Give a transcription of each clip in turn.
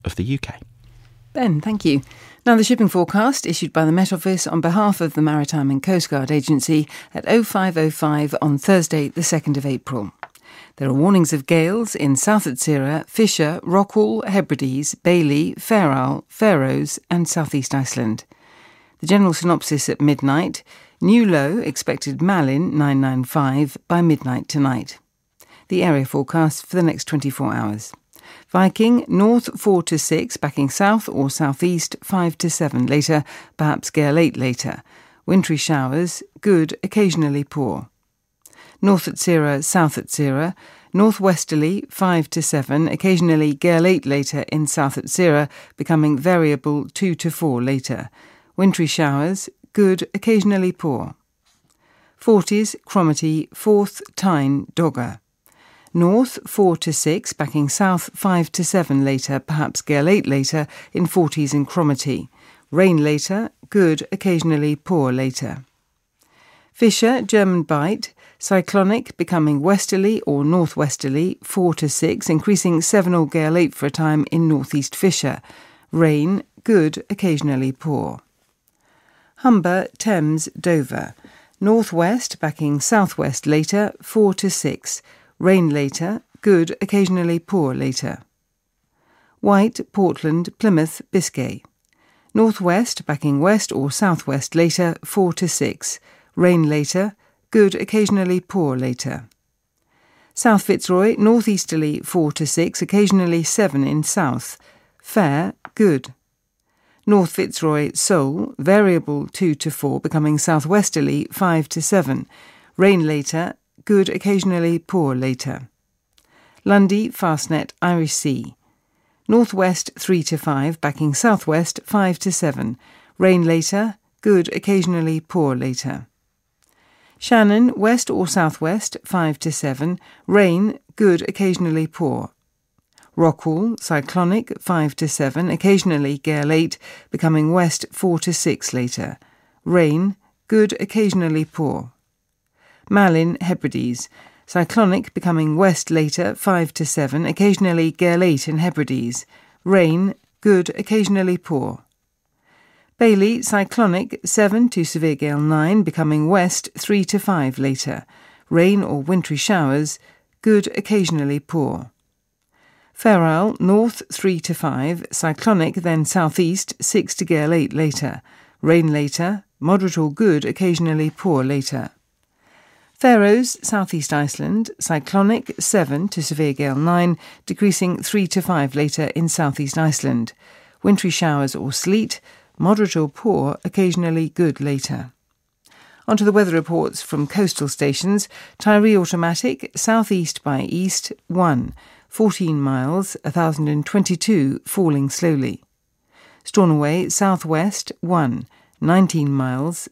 of the UK. Ben, thank you. Now, the shipping forecast issued by the Met Office on behalf of the Maritime and Coast Guard Agency at 05:05 on Thursday, the 2nd of April. There are warnings of gales in South Atsira, Fisher, Rockall, Hebrides, Bailey, Fair Isle, Faroes and South East Iceland. The general synopsis at midnight: new low expected Malin 995 by midnight tonight. The area forecast for the next 24 hours. Viking, north 4 to 6, backing south or southeast 5 to 7 later, perhaps gale 8 later. Wintry showers, good, occasionally poor. North Atsira, south Atsira, northwesterly 5 to 7, occasionally gale 8 later in South Atsira, becoming variable 2 to 4 later. Wintry showers, good, occasionally poor. Forties, Cromarty, Forth, Tyne, Dogger. North 4 to 6, backing south 5 to 7 later, perhaps gale 8 later in Forties and Cromarty. Rain later, good, occasionally poor later. Fisher, German Bight, cyclonic becoming westerly or northwesterly 4 to 6, increasing 7 or gale 8 for a time in northeast Fisher. Rain, good, occasionally poor. Humber, Thames, Dover. Northwest, backing southwest later 4 to 6. Rain later, good, occasionally poor later. White, Portland, Plymouth, Biscay. Northwest, backing west or southwest later 4 to 6. Rain later, good, occasionally poor later. South Fitzroy, northeasterly 4 to 6, occasionally 7 in south. Fair, good. North Fitzroy, Seoul, variable 2 to 4, becoming southwesterly 5 to 7. Rain later, good, occasionally poor later. Lundy, Fastnet, Irish Sea. Northwest 3 to 5, backing southwest 5 to 7. Rain later, good, occasionally poor later. Shannon, west or southwest 5 to 7. Rain, good, occasionally poor. Rockall, cyclonic 5 to 7, occasionally gale 8, becoming west 4 to 6 later. Rain, good, occasionally poor. Malin, Hebrides, cyclonic becoming west later 5 to 7, occasionally gale 8 in Hebrides. Rain, good, occasionally poor. Bailey, cyclonic 7 to severe gale 9, becoming west 3 to 5 later. Rain or wintry showers, good, occasionally poor. Fair Isle, north 3 to 5, cyclonic then southeast 6 to gale 8 later. Rain later, moderate or good, occasionally poor later. Faroes, southeast Iceland, cyclonic 7 to severe gale 9, decreasing 3 to 5 later in southeast Iceland. Wintry showers or sleet, moderate or poor, occasionally good later. On to the weather reports from coastal stations. Tiree automatic, southeast by east 1, 14 miles, 1022, falling slowly. Stornoway, southwest 1, 19 miles,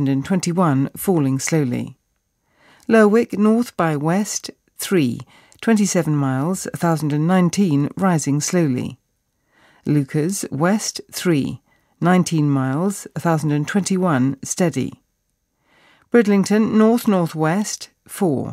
1021, falling slowly. Lerwick, north by west 3, 27 miles, 1019, rising slowly. Lucas, west 3, 19 miles, 1021, steady. Bridlington, north-northwest 4,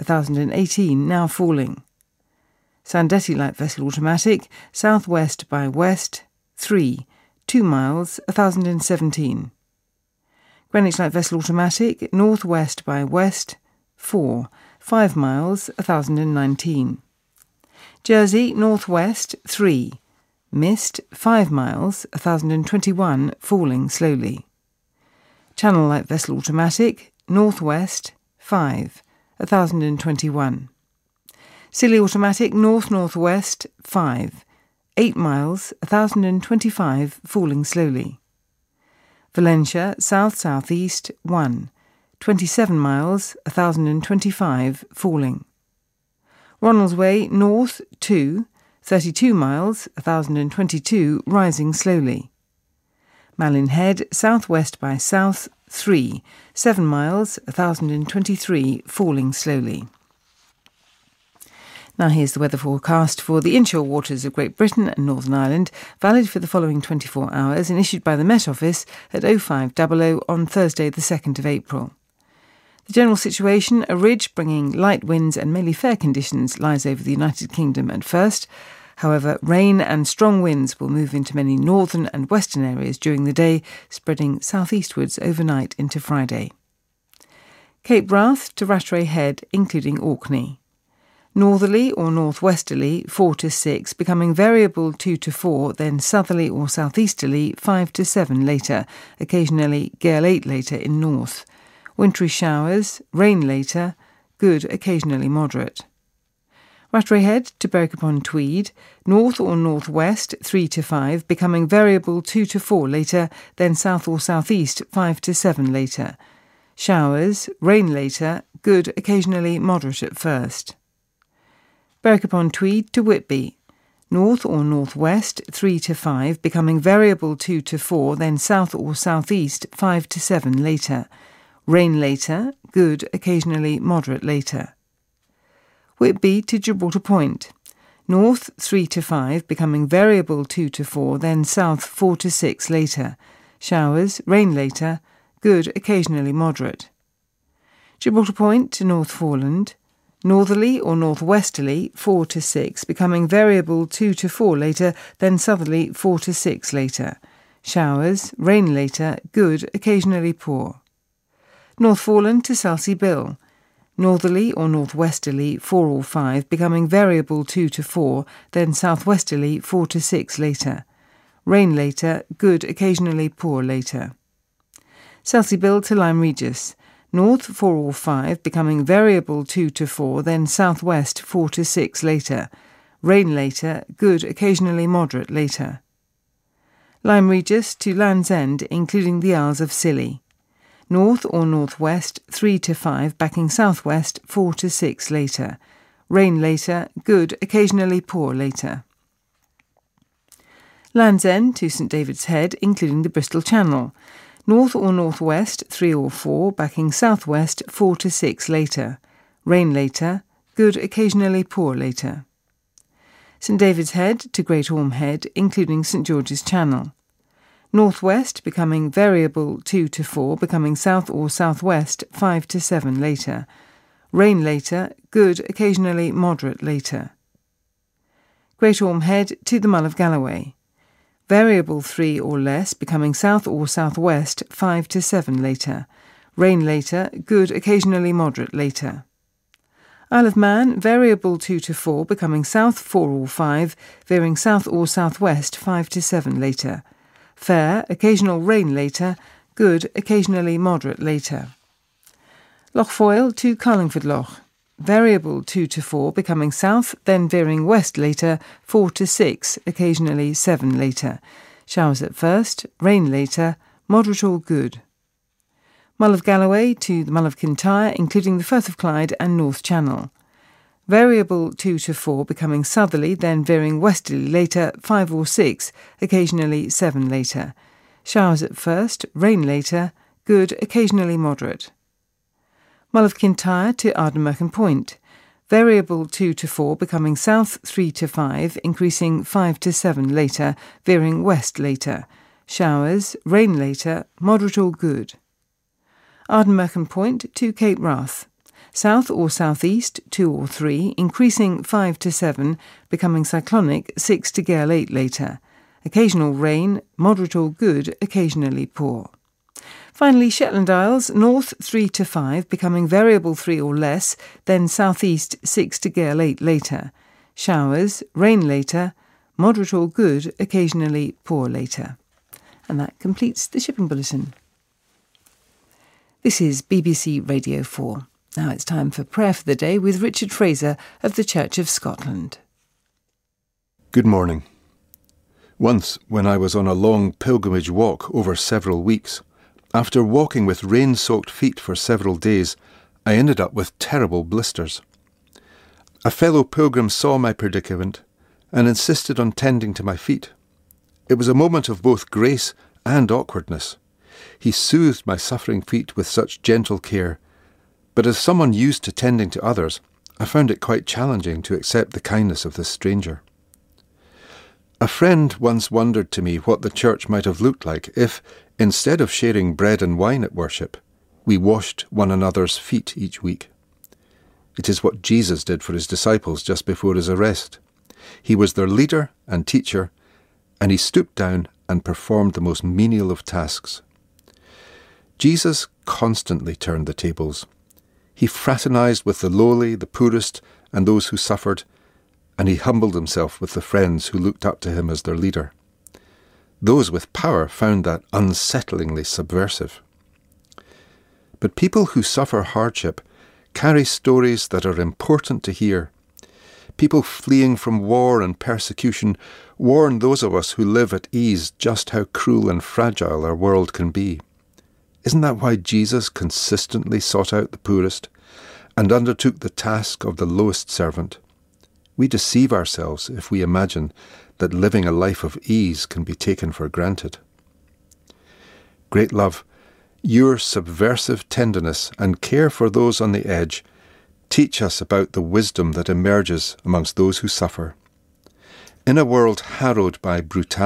1018, now falling. Sandetti light vessel automatic, southwest by west 3, 2 miles, 1017. Greenwich light vessel automatic, northwest by west 4, 5 miles, 1019. Jersey, northwest 3, mist 5 miles, 1021, falling slowly. Channel light vessel automatic, northwest 5, 1021. Scilly automatic, north-northwest 5, 8 miles, 1025, falling slowly. Valentia, south-southeast 1, 27 miles, 1025, falling. Ronaldsway, north 2, 32 miles, 1022, rising slowly. Malin Head, southwest by south 3, 7 miles, 1023, falling slowly. Now here's the weather forecast for the inshore waters of Great Britain and Northern Ireland, valid for the following 24 hours and issued by the Met Office at 05:00 on Thursday the 2nd of April. The general situation: a ridge bringing light winds and mainly fair conditions lies over the United Kingdom at first. However, rain and strong winds will move into many northern and western areas during the day, spreading southeastwards overnight into Friday. Cape Wrath to Rattray Head, including Orkney. Northerly or northwesterly 4 to 6, becoming variable 2 to 4, then southerly or southeasterly 5 to 7 later, occasionally gale 8 later in north. Wintry showers, rain later, good, occasionally moderate. Rattray Head to Berwick-upon-Tweed, north or northwest 3 to 5, becoming variable 2 to 4 later, then south or southeast 5 to 7 later. Showers, rain later, good, occasionally moderate at first. Berwick-upon-Tweed to Whitby, north or northwest 3 to 5, becoming variable 2 to 4, then south or southeast 5 to 7 later. Rain later, good, occasionally moderate later. Whitby to Gibraltar Point, north 3 to 5, becoming variable 2 to 4, then south 4 to 6 later. Showers, rain later, good, occasionally moderate. Gibraltar Point to North Foreland, northerly or northwesterly 4 to 6, becoming variable 2 to 4 later, then southerly 4 to 6 later. Showers, rain later, good, occasionally poor. North Foreland to Selsey Bill, northerly or northwesterly 4 or 5, becoming variable 2 to 4, then southwesterly 4 to 6 later. Rain later, good, occasionally poor later. Selsey Bill to Lyme Regis, north 4 or 5, becoming variable 2 to 4, then southwest 4 to 6 later. Rain later, good, occasionally moderate later. Lyme Regis to Land's End, including the Isles of Scilly, north or northwest 3 to 5, backing southwest 4 to 6 later. Rain later, good, occasionally poor later. Land's End to St David's Head, including the Bristol Channel, north or northwest 3 or 4, backing southwest 4 to 6 later. Rain later, good, occasionally poor later. St David's Head to Great Orme Head, including St George's Channel, northwest becoming variable 2 to 4, becoming south or southwest 5 to 7 later. Rain later, good, occasionally moderate later. Great Orme Head to the Mull of Galloway, variable 3 or less, becoming south or southwest 5 to 7 later. Rain later, good, occasionally moderate later. Isle of Man, variable 2 to 4, becoming south 4 or 5, veering south or southwest 5 to 7 later. Fair, occasional rain later, good, occasionally moderate later. Loch Foyle to Carlingford Loch, variable 2 to 4, becoming south, then veering west later, 4 to 6, occasionally 7 later. Showers at first, rain later, moderate or good. Mull of Galloway to the Mull of Kintyre, including the Firth of Clyde and North Channel. Variable 2 to 4, becoming southerly, then veering westerly later, 5 or 6, occasionally 7 later. Showers at first, rain later, good, occasionally moderate. Mull of Kintyre to Ardnamurchan Point, variable 2 to 4, becoming south 3 to 5, increasing 5 to 7 later, veering west later. Showers, rain later, moderate or good. Ardnamurchan Point to Cape Wrath, south or southeast 2 or 3, increasing 5 to 7, becoming cyclonic 6 to gale 8 later. Occasional rain, moderate or good, occasionally poor. Finally, Shetland Isles, north 3 to 5, becoming variable 3 or less, then southeast 6 to gale 8 later. Showers, rain later, moderate or good, occasionally poor later. And that completes the Shipping Bulletin. This is BBC Radio 4. Now it's time for Prayer for the Day with Richard Fraser of the Church of Scotland. Good morning. Once, when I was on a long pilgrimage walk over several weeks, after walking with rain-soaked feet for several days, I ended up with terrible blisters. A fellow pilgrim saw my predicament and insisted on tending to my feet. It was a moment of both grace and awkwardness. He soothed my suffering feet with such gentle care, but as someone used to tending to others, I found it quite challenging to accept the kindness of this stranger. A friend once wondered to me what the church might have looked like if, instead of sharing bread and wine at worship, we washed one another's feet each week. It is what Jesus did for his disciples just before his arrest. He was their leader and teacher, and he stooped down and performed the most menial of tasks. Jesus constantly turned the tables. He fraternized with the lowly, the poorest, and those who suffered, and he humbled himself with the friends who looked up to him as their leader. Those with power found that unsettlingly subversive. But people who suffer hardship carry stories that are important to hear. People fleeing from war and persecution warn those of us who live at ease just how cruel and fragile our world can be. Isn't that why Jesus consistently sought out the poorest and undertook the task of the lowest servant? We deceive ourselves if we imagine that living a life of ease can be taken for granted. Great love, your subversive tenderness and care for those on the edge teach us about the wisdom that emerges amongst those who suffer. In a world harrowed by brutality,